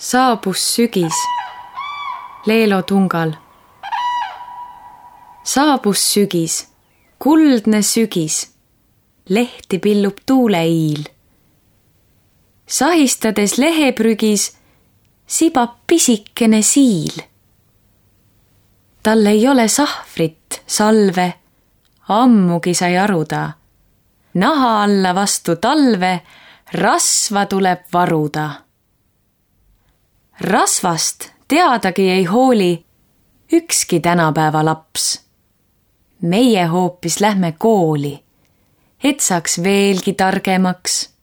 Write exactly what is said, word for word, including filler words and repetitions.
Saabus sügis. Leelo Tungal. Saabus sügis, kuldne sügis. Lehti pillub tuuleiil. Sahistades leheprügis sibab pisikene siil. Tal ei ole sahvrit, salve, ammugi sai aruda. Naha alla vastu talve rasva tuleb varuda. Rasvast teadagi ei hooli ükski tänapäeva laps. Meie hoopis lähme kooli, et saaks veelgi targemaks.